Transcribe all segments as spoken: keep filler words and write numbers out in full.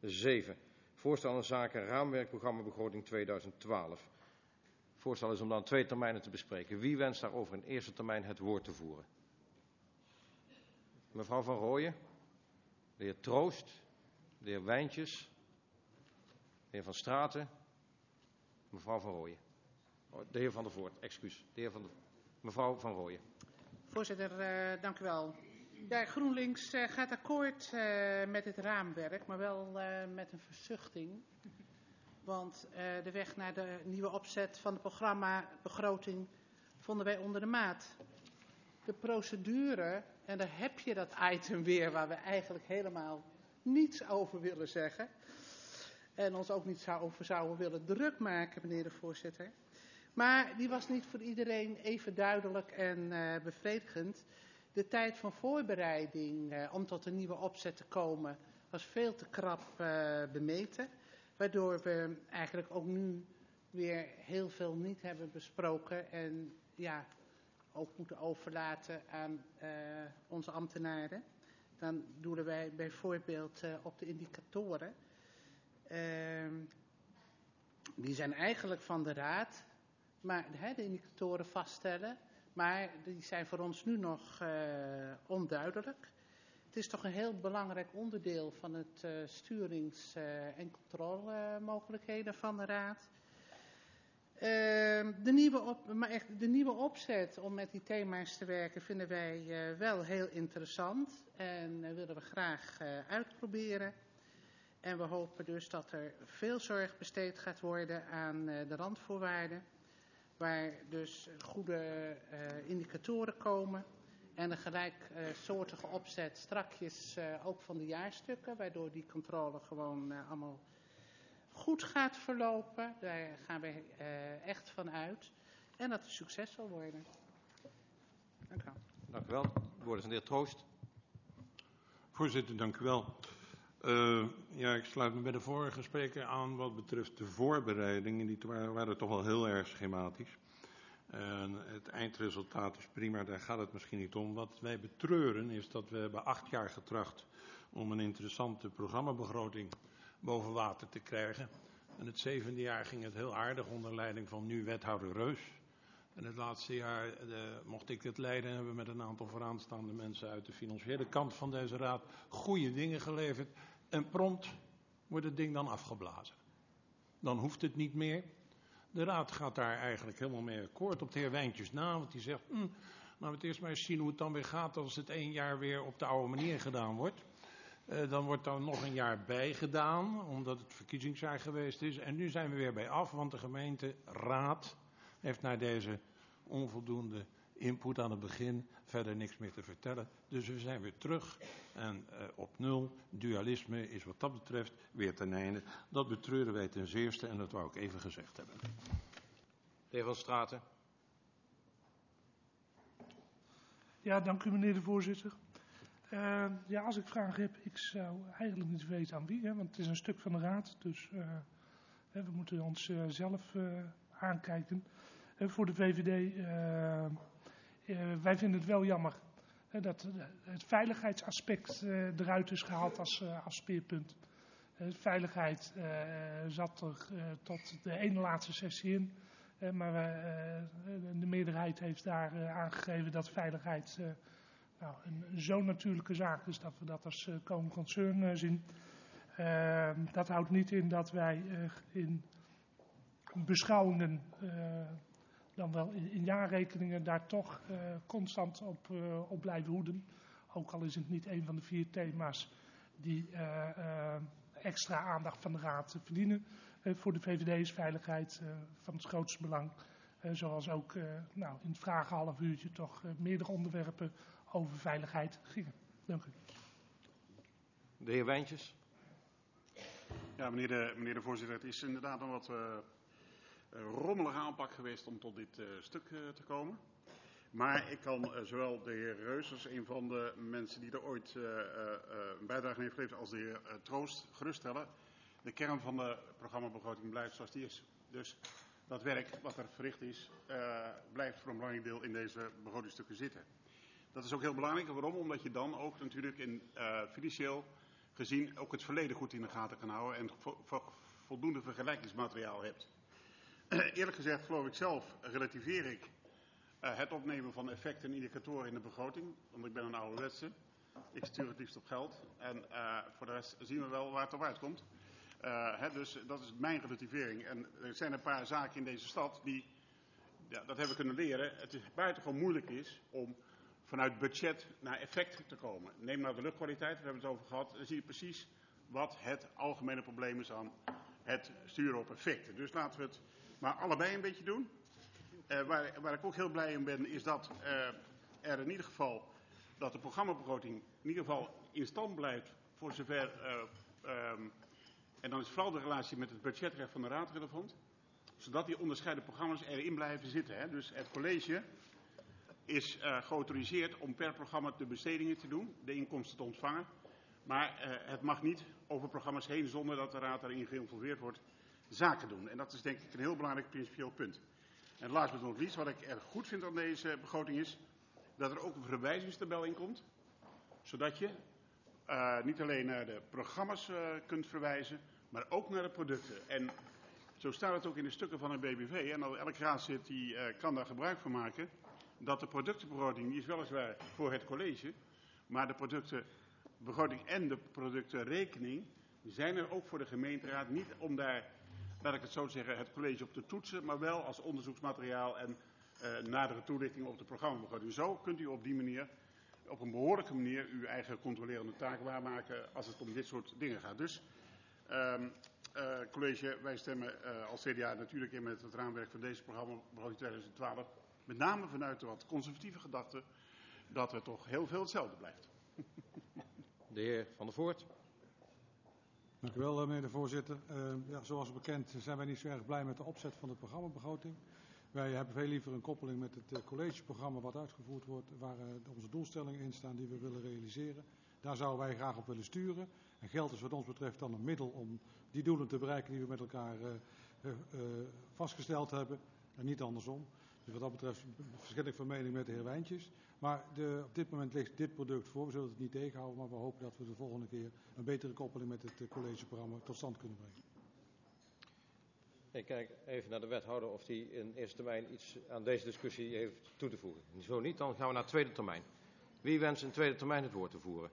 zeven. Voorstel in zaken raamwerkprogramma begroting tweeduizend twaalf. Voorstel is om dan twee termijnen te bespreken. Wie wenst daarover in eerste termijn het woord te voeren? Mevrouw Van Rooyen, de heer Troost, de heer Wijntjes, de heer Van Straten, mevrouw Van Rooyen. Oh, de heer Van der Voort, excuus. De heer Van der... Mevrouw Van Rooyen. Voorzitter, uh, dank u wel. Ja, GroenLinks uh, gaat akkoord uh, met het raamwerk, maar wel uh, met een verzuchting. Want uh, de weg naar de nieuwe opzet van het programma begroting vonden wij onder de maat. De procedure, en daar heb je dat item weer waar we eigenlijk helemaal niets over willen zeggen. En ons ook niet over zouden willen druk maken, meneer de voorzitter. Maar die was niet voor iedereen even duidelijk en uh, bevredigend. De tijd van voorbereiding uh, om tot een nieuwe opzet te komen was veel te krap uh, bemeten. Waardoor we eigenlijk ook nu weer heel veel niet hebben besproken. En ja, ook moeten overlaten aan uh, onze ambtenaren. Dan doelen wij bijvoorbeeld uh, op de indicatoren. Uh, die zijn eigenlijk van de raad. Maar hè, de indicatoren vaststellen. Maar die zijn voor ons nu nog uh, onduidelijk. Het is toch een heel belangrijk onderdeel van het uh, sturings- uh, en controlemogelijkheden van de raad. Uh, de, nieuwe op, maar echt, de nieuwe opzet om met die thema's te werken vinden wij uh, wel heel interessant. En uh, willen we graag uh, uitproberen. En we hopen dus dat er veel zorg besteed gaat worden aan uh, de randvoorwaarden. Waar dus goede uh, indicatoren komen. En een gelijksoortige uh, opzet strakjes uh, ook van de jaarstukken. Waardoor die controle gewoon uh, allemaal goed gaat verlopen. Daar gaan we uh, echt van uit. En dat het succes zal worden. Dank u wel. Dank u wel. Het woord is aan de heer Troost. Voorzitter, dank u wel. Uh, ja, ik sluit me bij de vorige spreker aan wat betreft de voorbereidingen. Die waren, waren toch wel heel erg schematisch. Uh, het eindresultaat is prima, daar gaat het misschien niet om. Wat wij betreuren is dat we hebben acht jaar getracht om een interessante programmabegroting boven water te krijgen. En het zevende jaar ging het heel aardig onder leiding van nu wethouder Reus. En het laatste jaar uh, mocht ik het leiden en hebben we met een aantal vooraanstaande mensen uit de financiële kant van deze raad goede dingen geleverd. En prompt wordt het ding dan afgeblazen. Dan hoeft het niet meer. De raad gaat daar eigenlijk helemaal mee akkoord op de heer Wijntjes na. Want die zegt, hm, laten we het eerst maar eens zien hoe het dan weer gaat als het één jaar weer op de oude manier gedaan wordt. Uh, dan wordt er nog een jaar bij gedaan, omdat het verkiezingsjaar geweest is. En nu zijn we weer bij af, want de gemeenteraad heeft naar deze onvoldoende input aan het begin verder niks meer te vertellen. Dus we zijn weer terug en uh, op nul. Dualisme is wat dat betreft weer ten einde. Dat betreuren wij ten zeerste en dat wou ik even gezegd hebben. De heer Van Straten. Ja, dank u meneer de voorzitter. Uh, ja, als ik vragen heb, ik zou eigenlijk niet weten aan wie, hè, want het is een stuk van de raad. Dus uh, we moeten ons uh, zelf uh, aankijken. Uh, voor de V V D, uh, uh, wij vinden het wel jammer uh, dat uh, het veiligheidsaspect uh, eruit is gehaald als, uh, als speerpunt. Uh, veiligheid uh, zat er uh, tot de ene laatste sessie in. Uh, maar uh, de meerderheid heeft daar uh, aangegeven dat veiligheid uh, nou, een, een zo natuurlijke zaak is dat we dat als uh, common concern uh, zien. Uh, dat houdt niet in dat wij uh, in beschouwingen, uh, dan wel in, in jaarrekeningen, daar toch uh, constant op, uh, op blijven hoeden. Ook al is het niet een van de vier thema's die uh, uh, extra aandacht van de raad verdienen. Uh, voor de V V D is veiligheid uh, van het grootste belang. Uh, zoals ook uh, nou, in het vragen half uurtje toch uh, meerdere onderwerpen over veiligheid gingen. Dank u. De heer Wijntjes. Ja, meneer de, meneer de voorzitter, het is inderdaad een wat uh, rommelige aanpak geweest om tot dit uh, stuk uh, te komen. Maar ik kan uh, zowel de heer Reus als een van de mensen die er ooit uh, uh, een bijdrage heeft geleverd als de heer uh, Troost geruststellen. De kern van de programmabegroting blijft zoals die is. Dus dat werk wat er verricht is, uh, blijft voor een belangrijk deel in deze begrotingstukken zitten. Dat is ook heel belangrijk. Waarom? Omdat je dan ook natuurlijk in uh, financieel gezien ook het verleden goed in de gaten kan houden en vo vo voldoende vergelijkingsmateriaal hebt. Eerlijk gezegd geloof ik zelf, relativeer ik uh, het opnemen van effecten en indicatoren in de begroting, want ik ben een ouderwetse. Ik stuur het liefst op geld en uh, voor de rest zien we wel waar het op uitkomt. Uh, hè, dus dat is mijn relativering. En er zijn een paar zaken in deze stad die, ja, dat hebben we kunnen leren, het is buitengewoon moeilijk is om vanuit budget naar effect te komen. Neem nou de luchtkwaliteit, we hebben het over gehad, dan zie je precies wat het algemene probleem is aan het sturen op effecten. Dus laten we het maar allebei een beetje doen. Uh, waar, waar ik ook heel blij in ben, is dat uh, er in ieder geval, dat de programmabegroting in ieder geval in stand blijft voor zover, uh, um, en dan is vooral de relatie met het budgetrecht van de Raad relevant, zodat die onderscheiden programma's erin blijven zitten. Hè. Dus het college is uh, geautoriseerd om per programma de bestedingen te doen, de inkomsten te ontvangen. Maar uh, het mag niet over programma's heen zonder dat de Raad daarin geïnvolveerd wordt zaken doen. En dat is denk ik een heel belangrijk principieel punt. En last but not least, wat ik erg goed vind aan deze begroting is dat er ook een verwijzingstabel in komt. Zodat je uh, niet alleen naar de programma's uh, kunt verwijzen, maar ook naar de producten. En zo staat het ook in de stukken van het B B V. En elk raadslid die uh, kan daar gebruik van maken. Dat de productenbegroting, die is weliswaar voor het college, maar de productenbegroting en de productenrekening zijn er ook voor de gemeenteraad. Niet om daar, laat ik het zo zeggen, het college op te toetsen, maar wel als onderzoeksmateriaal en uh, nadere toelichting op de programmabegroting. Zo kunt u op die manier, op een behoorlijke manier, uw eigen controlerende taak waarmaken als het om dit soort dingen gaat. Dus, uh, uh, college, wij stemmen uh, als C D A natuurlijk in met het raamwerk van deze programmabegroting tweeduizend twaalf. Met name vanuit de wat conservatieve gedachte dat er toch heel veel hetzelfde blijft. De heer Van der Voort. Dank u wel, meneer de voorzitter. Uh, ja, zoals bekend zijn wij niet zo erg blij met de opzet van de programmabegroting. Wij hebben veel liever een koppeling met het uh, collegeprogramma wat uitgevoerd wordt, waar uh, onze doelstellingen in staan die we willen realiseren. Daar zouden wij graag op willen sturen. En geld is wat ons betreft dan een middel om die doelen te bereiken die we met elkaar uh, uh, uh, vastgesteld hebben en niet andersom. Dus wat dat betreft verschil ik van mening met de heer Wijntjes. Maar de, op dit moment ligt dit product voor. We zullen het niet tegenhouden, maar we hopen dat we de volgende keer een betere koppeling met het collegeprogramma tot stand kunnen brengen. Ik kijk even naar de wethouder of hij in eerste termijn iets aan deze discussie heeft toe te voegen. Zo niet, dan gaan we naar tweede termijn. Wie wenst in tweede termijn het woord te voeren?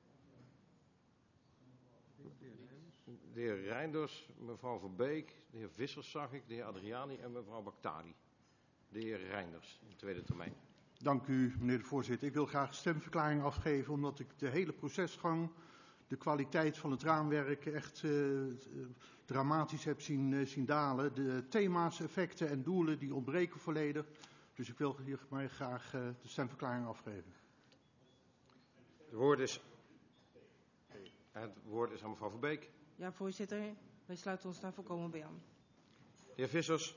De heer Reinders, mevrouw Verbeek, de heer Vissers zag ik, de heer Adriani en mevrouw Baktali. De heer Reinders in tweede termijn. Dank u, meneer de voorzitter. Ik wil graag een stemverklaring afgeven omdat ik de hele procesgang, de kwaliteit van het raamwerk echt uh, dramatisch heb zien, uh, zien dalen. De thema's, effecten en doelen die ontbreken volledig. Dus ik wil hier maar graag uh, de stemverklaring afgeven. Het woord is, het woord is aan mevrouw Verbeek. Ja, voorzitter. Wij sluiten ons daar volkomen bij aan. De heer Vissers.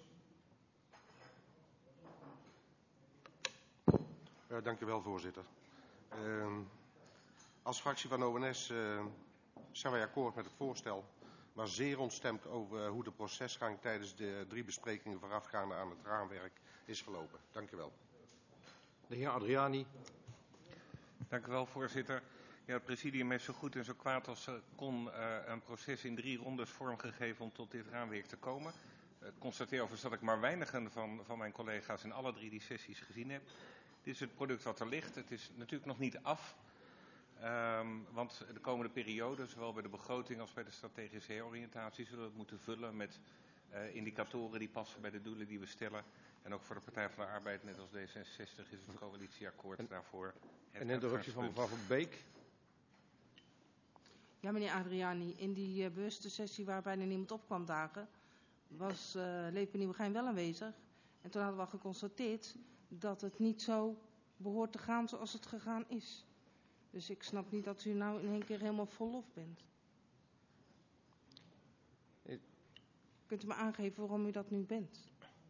Uh, dank u wel, voorzitter. Uh, als fractie van O N S uh, zijn wij akkoord met het voorstel, maar zeer ontstemd over uh, hoe de procesgang tijdens de drie besprekingen voorafgaande aan het raamwerk is verlopen. Dank u wel. De heer Adriani. Dank u wel, voorzitter. Ja, het presidium heeft zo goed en zo kwaad als kon uh, een proces in drie rondes vormgegeven om tot dit raamwerk te komen. Ik uh, constateer overigens dat ik maar weinigen van, van mijn collega's in alle drie die sessies gezien heb. Dit is het product wat er ligt. Het is natuurlijk nog niet af. Um, want de komende periode, zowel bij de begroting als bij de strategische heroriëntatie, zullen we het moeten vullen met uh, indicatoren die passen bij de doelen die we stellen. En ook voor de Partij van de Arbeid, net als D zesenzestig, is het coalitieakkoord en, daarvoor. Een interruptie van mevrouw Verbeek. Ja, meneer Adriani, in die uh, bewuste sessie waar bijna niemand op kwam dagen, was uh, Lepe Nieuwegein wel aanwezig. En toen hadden we al geconstateerd dat het niet zo behoort te gaan zoals het gegaan is. Dus ik snap niet dat u nou in één keer helemaal vol lof bent. Ik... Kunt u me aangeven waarom u dat nu bent?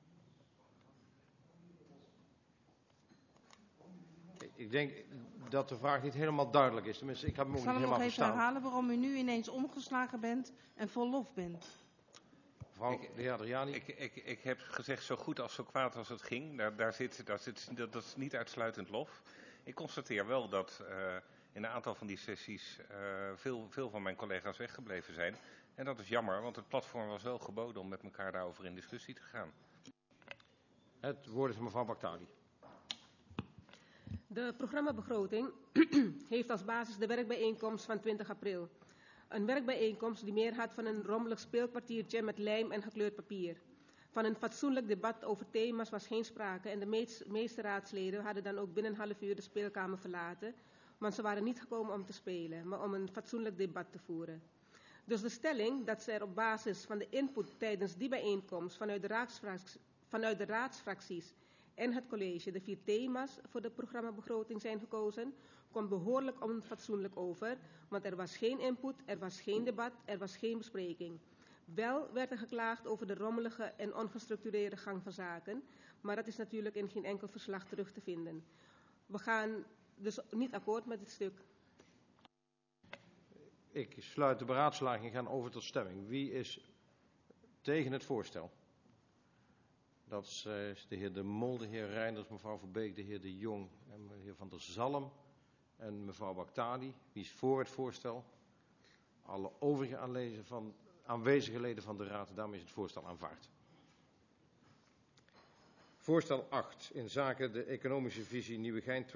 Ik denk dat de vraag niet helemaal duidelijk is. Tenminste, ik heb hem ook ik zal niet hem helemaal nog even verstaan. herhalen waarom u nu ineens omgeslagen bent en vol lof bent. Mevrouw de heer Adriani. Ik, ik, ik heb gezegd zo goed als zo kwaad als het ging. Daar, daar zit, daar zit, dat, dat is niet uitsluitend lof. Ik constateer wel dat uh, in een aantal van die sessies uh, veel, veel van mijn collega's weggebleven zijn. En dat is jammer, want het platform was wel geboden om met elkaar daarover in discussie te gaan. Het woord is mevrouw Bakhtali. De programmabegroting heeft als basis de werkbijeenkomst van twintig april. Een werkbijeenkomst die meer had van een rommelig speelkwartiertje met lijm en gekleurd papier. Van een fatsoenlijk debat over thema's was geen sprake en de meest, meeste raadsleden hadden dan ook binnen een half uur de speelkamer verlaten, want ze waren niet gekomen om te spelen, maar om een fatsoenlijk debat te voeren. Dus de stelling dat ze er op basis van de input tijdens die bijeenkomst vanuit de, raadsfracties, vanuit de raadsfracties en het college de vier thema's voor de programmabegroting zijn gekozen, komt behoorlijk onfatsoenlijk over, want er was geen input, er was geen debat, er was geen bespreking. Wel werd er geklaagd over de rommelige en ongestructureerde gang van zaken, maar dat is natuurlijk in geen enkel verslag terug te vinden. We gaan dus niet akkoord met dit stuk. Ik sluit de beraadslaging en ga over tot stemming. Wie is tegen het voorstel? Dat is de heer De Mol, de heer Reinders, mevrouw Verbeek, de heer De Jong en de heer Van der Zalm en mevrouw Bakhtali. Wie is voor het voorstel? Alle overige aanwezige, van, aanwezige leden van de Raad. Daarmee is het voorstel aanvaard. Voorstel acht in zaken de economische visie Nieuwegein